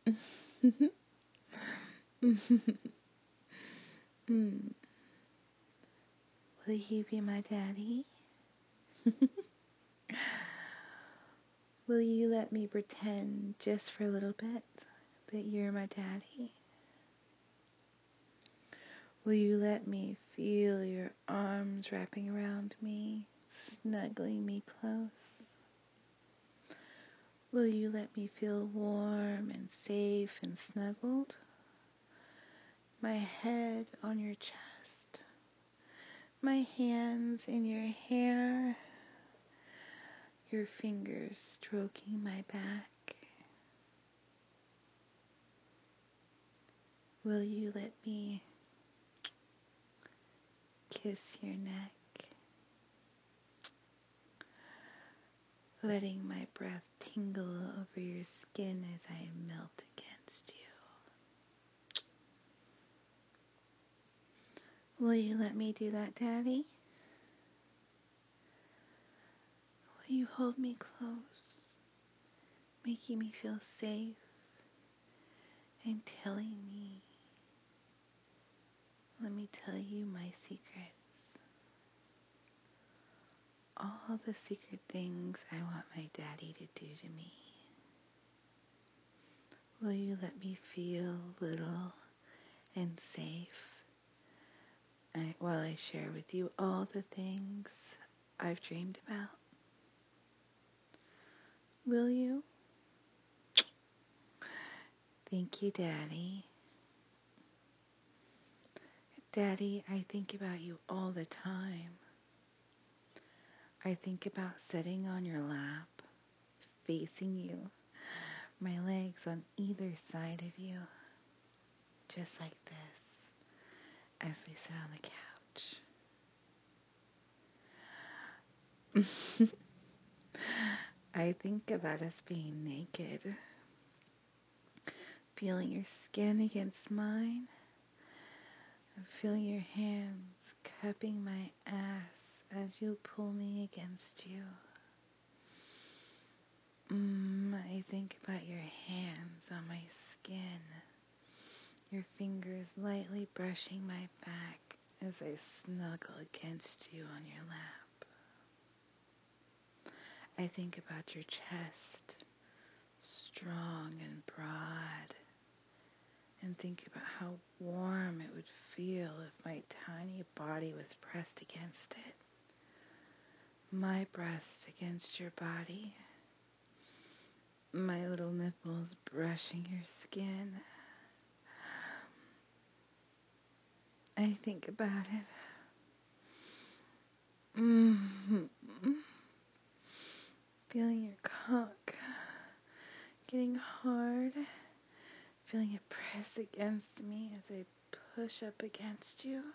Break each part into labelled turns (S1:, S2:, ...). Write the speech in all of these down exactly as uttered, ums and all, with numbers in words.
S1: Mm. Will you be my daddy? Will you let me pretend just for a little bit that you're my daddy? Will you let me feel your arms wrapping around me, snuggling me close? Will you let me feel warm and safe and snuggled? My head on your chest, my hands in your hair, your fingers stroking my back. Will you let me kiss your neck, letting my breath tingle over your skin as I melt against you? Will you let me do that, Daddy? Will you hold me close, making me feel safe and telling me, let me tell you my secrets. All the secret things I want my daddy to do to me. Will you let me feel little and safe I, while I share with you all the things I've dreamed about? Will you? Thank you, Daddy. Daddy, I think about you all the time. I think about sitting on your lap, facing you, my legs on either side of you, just like this, as we sit on the couch. I think about us being naked, feeling your skin against mine, and feeling your hands cupping my ass as you pull me against you. Mm, I think about your hands on my skin, your fingers lightly brushing my back as I snuggle against you on your lap. I think about your chest, strong and broad, and think about how warm it would feel if my tiny body was pressed against it. My breast against your body, my little nipples brushing your skin. I think about it. Mm-hmm. Feeling your cock getting hard, feeling it press against me as I push up against you.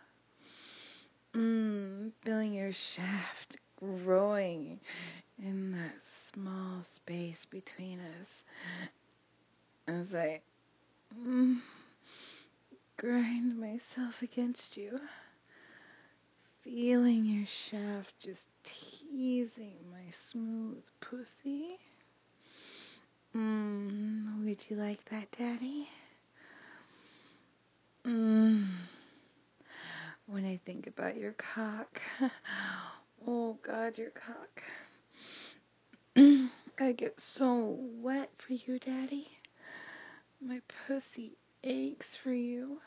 S1: Mm, feeling your shaft growing in that small space between us as I mm, grind myself against you. Feeling your shaft just teasing my smooth pussy. Mm, would you like that, Daddy? Mm. When I think about your cock, oh God, your cock. I get so wet for you, Daddy. My pussy aches for you.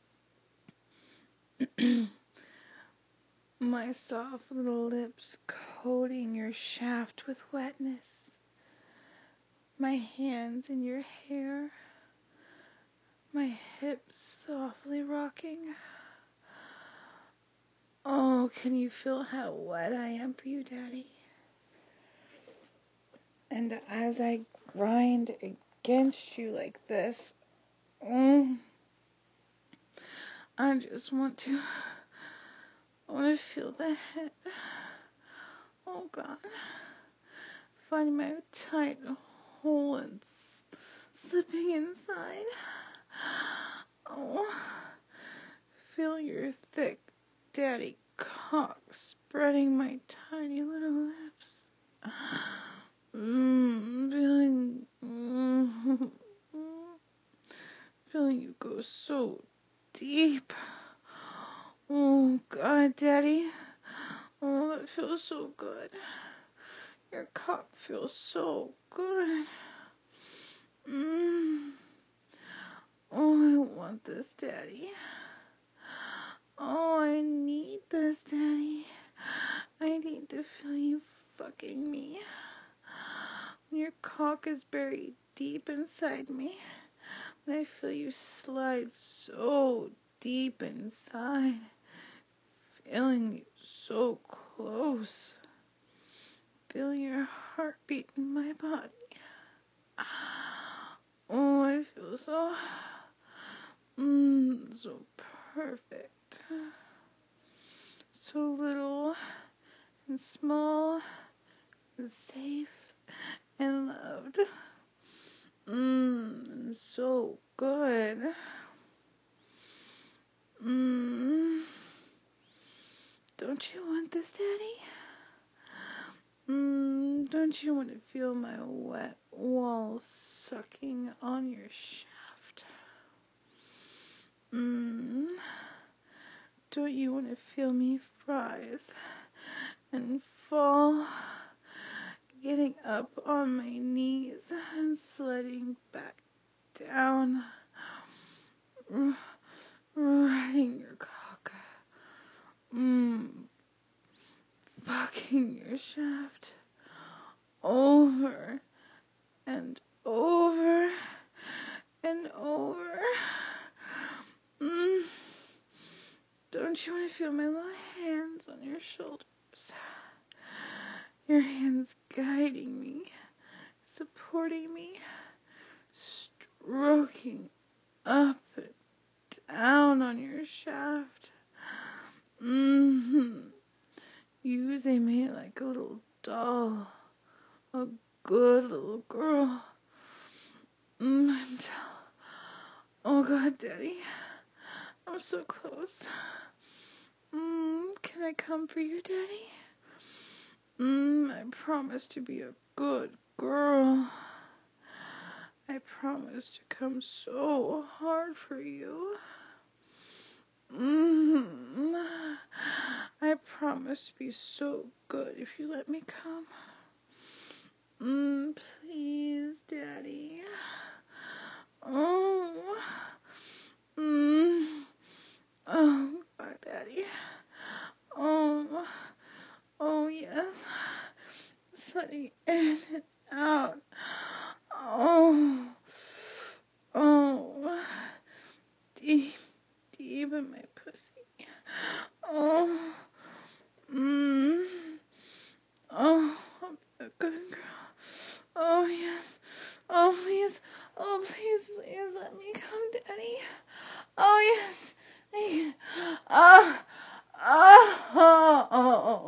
S1: My soft little lips coating your shaft with wetness. My hands in your hair. My hips softly rocking. Oh, can you feel how wet I am for you, Daddy? And as I grind against you like this, mm, I just want to, I want to feel the head. Oh God. Finding my tight hole and slipping inside. Oh. Feel your thick daddy cock spreading my tiny little lips. Mmm, feeling. Mm, goes so deep. Oh, God, Daddy. Oh, that feels so good. Your cock feels so good. Mm. Oh, I want this, Daddy. Oh, I need this, Daddy. I need to feel you fucking me. Your cock is buried deep inside me. And I feel you slide so deep inside. Feeling you so close. Feel your heartbeat in my body. Oh, I feel so, mm, so perfect. So little and small and safe and loved. Mmm, and so good. Mmm. Don't you want this, Daddy? Mmm, don't you want to feel my wet wall sucking on your shaft? Mmm. Don't you want to feel me rise and fall, getting up on my knees and sliding back down, riding your cock, mmm, fucking your shaft over and over and over. Mm. Don't you want to feel my little hands on your shoulders? Your hands guiding me, supporting me, stroking up and down on your shaft. Mm-hmm. Using me like a little doll, a good little girl. Mm, until, oh God, Daddy, I'm so close. Mm, can I come for you, Daddy? Mm, I promise to be a good girl. I promise to come so hard for you. Mm, I promise to be so good if you let me come. Mm, please, Daddy. Oh. Mm. Oh, God, Daddy. Oh. Oh, yes. Sliding in and out. Oh. Oh. Deep, deep in my pussy. Oh. Mmm. Oh, I'm a good girl. Oh, yes. Oh, please. Oh, please, please let me come, Daddy. Oh, yes. Oh, oh, oh, oh.